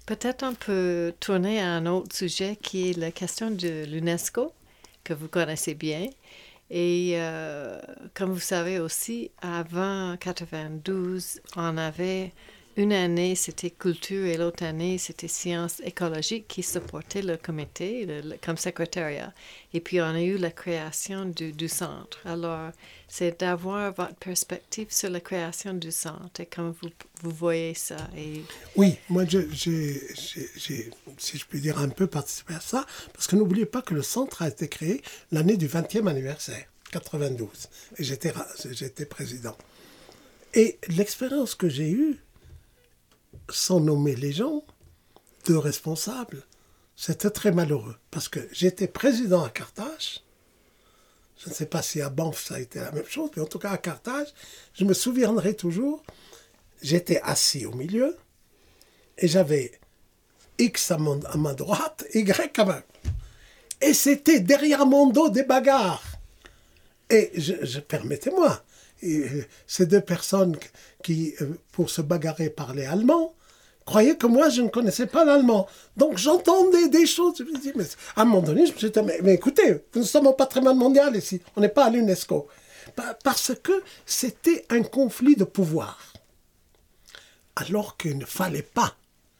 Peut-être on peut tourner à un autre sujet qui est la question de l'UNESCO, que vous connaissez bien. Et comme vous savez aussi, avant 92, on avait une année, c'était culture et l'autre année, c'était sciences écologiques qui supportait le comité comme secrétariat. Et puis, on a eu la création du centre. Alors, c'est d'avoir votre perspective sur la création du centre et comment vous voyez ça. Et Oui, moi, si je puis dire, un peu participé à ça, parce que n'oubliez pas que le centre a été créé l'année du 20e anniversaire, 92, et j'étais président. Et l'expérience que j'ai eue, sans nommer les gens, de responsables, c'était très malheureux, parce que j'étais président à Carthage. Je ne sais pas si à Banff ça a été la même chose, mais en tout cas à Carthage, je me souviendrai toujours, j'étais assis au milieu, et j'avais X à ma droite, Y à ma... Et c'était derrière mon dos des bagarres. Et permettez-moi, ces deux personnes qui, pour se bagarrer, parlaient allemand, croyaient que moi, je ne connaissais pas l'allemand. Donc j'entendais des choses. Je me dis, mais à un moment donné, je me suis dit, mais écoutez, nous sommes au patrimoine mondial ici, on n'est pas à l'UNESCO. Parce que c'était un conflit de pouvoir. Alors qu'il ne fallait pas.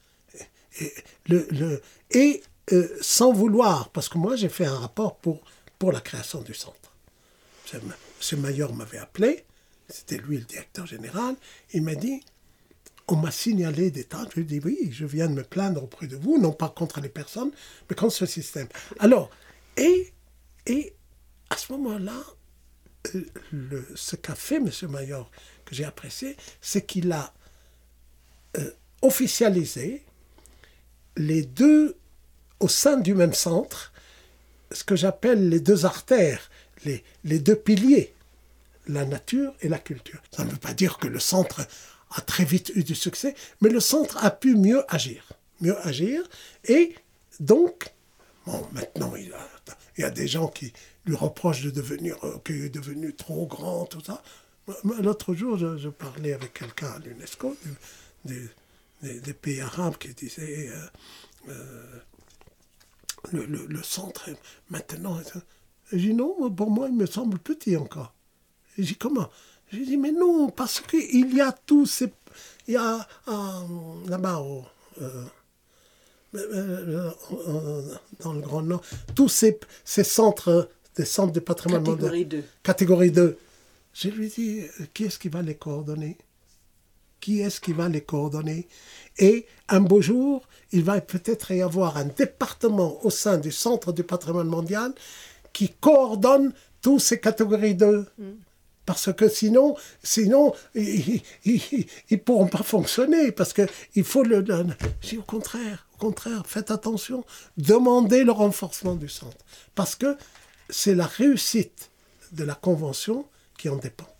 Et sans vouloir, parce que moi j'ai fait un rapport pour la création du centre. M. Maillard m'avait appelé, c'était lui le directeur général, il m'a dit, on m'a signalé des tas, je lui ai dit oui, je viens de me plaindre auprès de vous, non pas contre les personnes, mais contre ce système. Alors, et à ce moment-là, ce qu'a fait M. Maillard, que j'ai apprécié, c'est qu'il a officialisé les deux, au sein du même centre, ce que j'appelle les deux artères, les deux piliers, la nature et la culture. Ça ne veut pas dire que le centre a très vite eu du succès, mais le centre a pu mieux agir. Et donc, bon, maintenant, il y a des gens qui lui reprochent qu'il est devenu trop grand, tout ça. L'autre jour, je parlais avec quelqu'un à l'UNESCO, des pays arabes, qui disaient le centre, maintenant... J'ai dit non, pour moi, il me semble petit encore. J'ai dit comment? J'ai dit mais non, parce qu'il y a tous ces... Il y a là-bas, dans le Grand Nord, tous ces centres, des centres de patrimoine mondial. catégorie 2. Catégorie 2. Je lui ai dit, qui est-ce qui va les coordonner? Qui est-ce qui va les coordonner? Et un beau jour, il va peut-être y avoir un département au sein du Centre du patrimoine mondial qui coordonne tous ces catégories 2. Parce que sinon ils ne pourront pas fonctionner. Parce qu'il faut le... Je dis au contraire, faites attention, demandez le renforcement du centre. Parce que c'est la réussite de la convention qui en dépend.